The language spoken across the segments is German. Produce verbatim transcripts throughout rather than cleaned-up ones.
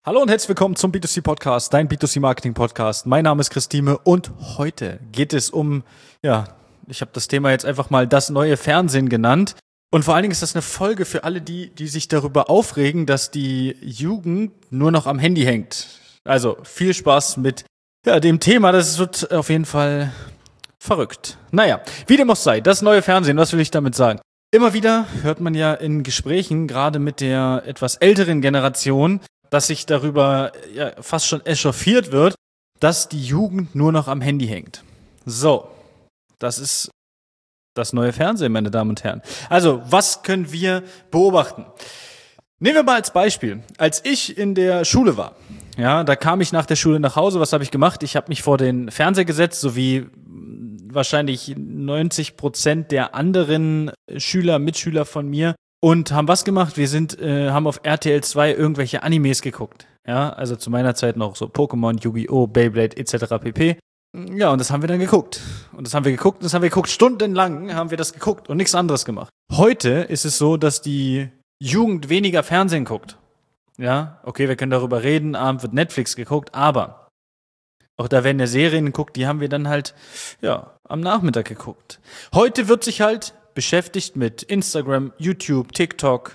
Hallo und herzlich willkommen zum B zwei C Podcast, dein B zwei C Marketing Podcast. Mein Name ist Christine und heute geht es um, ja, ich habe das Thema jetzt einfach mal das neue Fernsehen genannt. Und vor allen Dingen ist das eine Folge für alle die, die sich darüber aufregen, dass die Jugend nur noch am Handy hängt. Also viel Spaß mit ja, dem Thema, das wird auf jeden Fall verrückt. Naja, wie dem auch sei, das neue Fernsehen, was will ich damit sagen? Immer wieder hört man ja in Gesprächen, gerade mit der etwas älteren Generation, dass sich darüber ja, fast schon echauffiert wird, dass die Jugend nur noch am Handy hängt. So, das ist das neue Fernsehen, meine Damen und Herren. Also, was können wir beobachten? Nehmen wir mal als Beispiel, als ich in der Schule war, ja, da kam ich nach der Schule nach Hause, was habe ich gemacht? Ich habe mich vor den Fernseher gesetzt, so wie wahrscheinlich neunzig Prozent der anderen Schüler, Mitschüler von mir, und haben was gemacht? Wir sind, äh, haben auf R T L zwei irgendwelche Animes geguckt. Ja, also zu meiner Zeit noch so Pokémon, Yu-Gi-Oh!, Beyblade et cetera pp. Ja, und das haben wir dann geguckt. Und das haben wir geguckt, und das haben wir geguckt. Stundenlang haben wir das geguckt und nichts anderes gemacht. Heute ist es so, dass die Jugend weniger Fernsehen guckt. Ja, okay, wir können darüber reden, abends wird Netflix geguckt, aber auch da werden ja Serien geguckt, die haben wir dann halt, ja, am Nachmittag geguckt. Heute wird sich halt beschäftigt mit Instagram, YouTube, TikTok.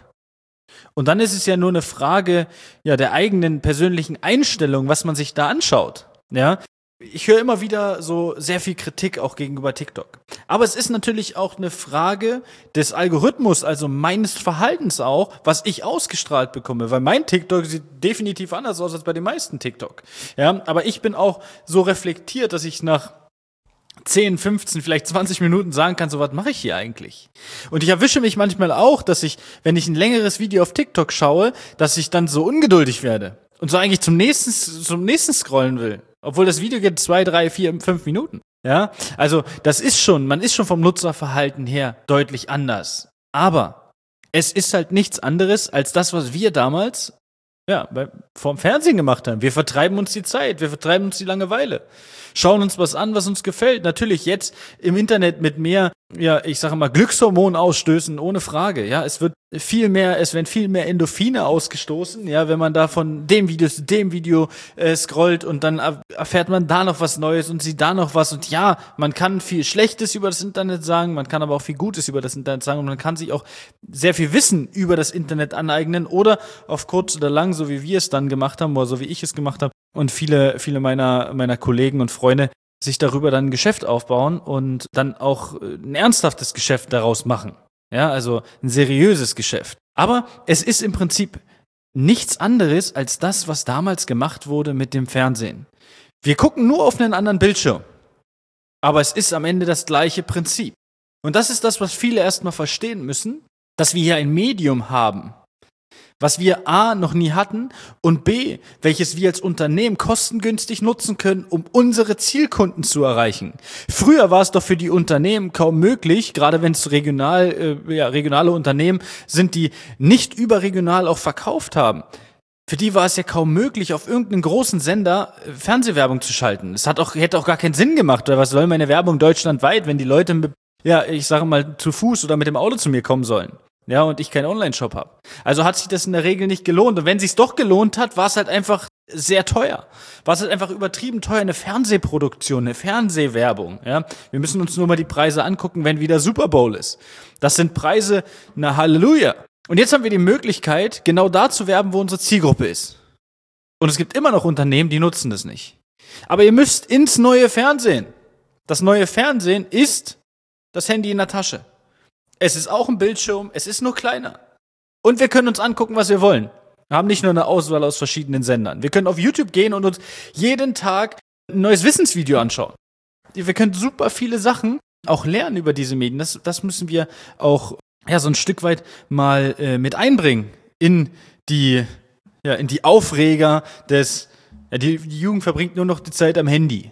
Und dann ist es ja nur eine Frage ja, der eigenen persönlichen Einstellung, was man sich da anschaut. Ja, ich höre immer wieder so sehr viel Kritik auch gegenüber TikTok. Aber es ist natürlich auch eine Frage des Algorithmus, also meines Verhaltens auch, was ich ausgestrahlt bekomme. Weil mein TikTok sieht definitiv anders aus als bei den meisten TikTok. Ja, aber ich bin auch so reflektiert, dass ich nach zehn, fünfzehn, vielleicht zwanzig Minuten sagen kann, so was mache ich hier eigentlich? Und ich erwische mich manchmal auch, dass ich, wenn ich ein längeres Video auf TikTok schaue, dass ich dann so ungeduldig werde und so eigentlich zum nächsten, zum nächsten scrollen will. Obwohl das Video geht zwei, drei, vier, fünf Minuten. Ja, also das ist schon, man ist schon vom Nutzerverhalten her deutlich anders. Aber es ist halt nichts anderes als das, was wir damals ja, bei, vorm Fernsehen gemacht haben. Wir vertreiben uns die Zeit, wir vertreiben uns die Langeweile. Schauen uns was an, was uns gefällt. Natürlich jetzt im Internet mit mehr, ja, ich sage mal, Glückshormonausstößen, ohne Frage. Ja, es wird viel mehr, es werden viel mehr Endorphine ausgestoßen, ja, wenn man da von dem Video zu dem Video äh, scrollt und dann erfährt man da noch was Neues und sieht da noch was. Und ja, man kann viel Schlechtes über das Internet sagen, man kann aber auch viel Gutes über das Internet sagen und man kann sich auch sehr viel Wissen über das Internet aneignen oder auf kurz oder lang, so wie wir es dann gemacht haben oder so wie ich es gemacht habe und viele, viele meiner, meiner Kollegen und Freunde sich darüber dann ein Geschäft aufbauen und dann auch ein ernsthaftes Geschäft daraus machen. Ja, also ein seriöses Geschäft. Aber es ist im Prinzip nichts anderes als das, was damals gemacht wurde mit dem Fernsehen. Wir gucken nur auf einen anderen Bildschirm. Aber es ist am Ende das gleiche Prinzip. Und das ist das, was viele erstmal verstehen müssen, dass wir hier ein Medium haben, was wir A, noch nie hatten und B, welches wir als Unternehmen kostengünstig nutzen können, um unsere Zielkunden zu erreichen. Früher war es doch für die Unternehmen kaum möglich, gerade wenn es regional, äh, ja, regionale Unternehmen sind, die nicht überregional auch verkauft haben. Für die war es ja kaum möglich, auf irgendeinen großen Sender Fernsehwerbung zu schalten. Es hat auch, hätte auch gar keinen Sinn gemacht, oder was soll meine Werbung deutschlandweit, wenn die Leute mit, ja, ich sage mal, zu Fuß oder mit dem Auto zu mir kommen sollen. Ja, und ich keinen Online-Shop habe. Also hat sich das in der Regel nicht gelohnt. Und wenn sich's doch gelohnt hat, war es halt einfach sehr teuer. War es halt einfach übertrieben teuer, eine Fernsehproduktion, eine Fernsehwerbung. Ja, wir müssen uns nur mal die Preise angucken, wenn wieder Super Bowl ist. Das sind Preise, na Halleluja. Und jetzt haben wir die Möglichkeit, genau da zu werben, wo unsere Zielgruppe ist. Und es gibt immer noch Unternehmen, die nutzen das nicht. Aber ihr müsst ins neue Fernsehen. Das neue Fernsehen ist das Handy in der Tasche. Es ist auch ein Bildschirm, es ist nur kleiner. Und wir können uns angucken, was wir wollen. Wir haben nicht nur eine Auswahl aus verschiedenen Sendern. Wir können auf YouTube gehen und uns jeden Tag ein neues Wissensvideo anschauen. Wir können super viele Sachen auch lernen über diese Medien. Das, das müssen wir auch ja, so ein Stück weit mal äh, mit einbringen in die, ja, in die Aufreger des, ja, die, die Jugend verbringt nur noch die Zeit am Handy.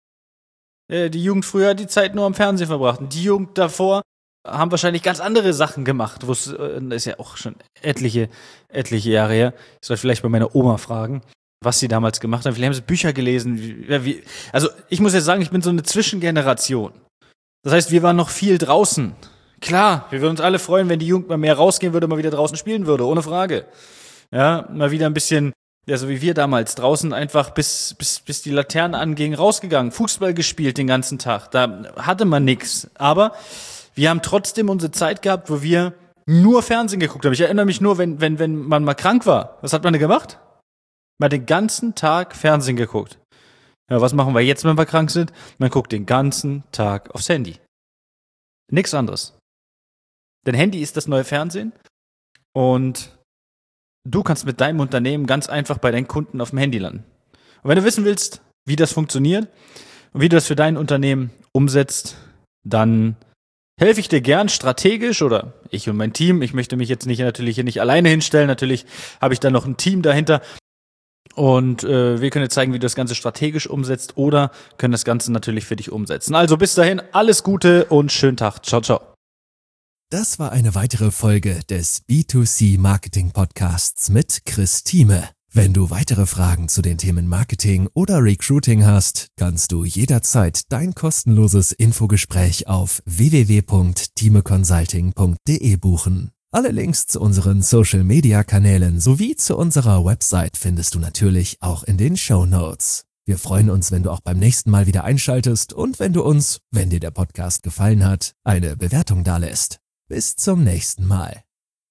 Äh, die Jugend früher hat die Zeit nur am Fernsehen verbracht. Und die Jugend davor haben wahrscheinlich ganz andere Sachen gemacht. Das ist ja auch schon etliche, etliche Jahre her. Ich soll vielleicht bei meiner Oma fragen, was sie damals gemacht haben. Vielleicht haben sie Bücher gelesen. Wie, wie, also ich muss jetzt sagen, ich bin so eine Zwischengeneration. Das heißt, wir waren noch viel draußen. Klar, wir würden uns alle freuen, wenn die Jugend mal mehr rausgehen würde, mal wieder draußen spielen würde, ohne Frage. Ja, mal wieder ein bisschen Ja, so wie wir damals draußen einfach bis, bis, bis die Laternen angingen, rausgegangen, Fußball gespielt den ganzen Tag. Da hatte man nichts. Aber wir haben trotzdem unsere Zeit gehabt, wo wir nur Fernsehen geguckt haben. Ich erinnere mich nur, wenn, wenn, wenn man mal krank war. Was hat man denn gemacht? Man hat den ganzen Tag Fernsehen geguckt. Ja, was machen wir jetzt, wenn wir krank sind? Man guckt den ganzen Tag aufs Handy. Nichts anderes. Denn Handy ist das neue Fernsehen und du kannst mit deinem Unternehmen ganz einfach bei deinen Kunden auf dem Handy landen. Und wenn du wissen willst, wie das funktioniert und wie du das für dein Unternehmen umsetzt, dann helfe ich dir gern strategisch oder ich und mein Team. Ich möchte mich jetzt nicht natürlich hier nicht alleine hinstellen. Natürlich habe ich da noch ein Team dahinter. Und äh, wir können dir zeigen, wie du das Ganze strategisch umsetzt oder können das Ganze natürlich für dich umsetzen. Also bis dahin, alles Gute und schönen Tag. Ciao, ciao. Das war eine weitere Folge des B zwei C Marketing Podcasts mit Chris Thieme. Wenn du weitere Fragen zu den Themen Marketing oder Recruiting hast, kannst du jederzeit dein kostenloses Infogespräch auf w w w punkt thieme consulting punkt d e buchen. Alle Links zu unseren Social-Media-Kanälen sowie zu unserer Website findest du natürlich auch in den Shownotes. Wir freuen uns, wenn du auch beim nächsten Mal wieder einschaltest und wenn du uns, wenn dir der Podcast gefallen hat, eine Bewertung dalässt. Bis zum nächsten Mal.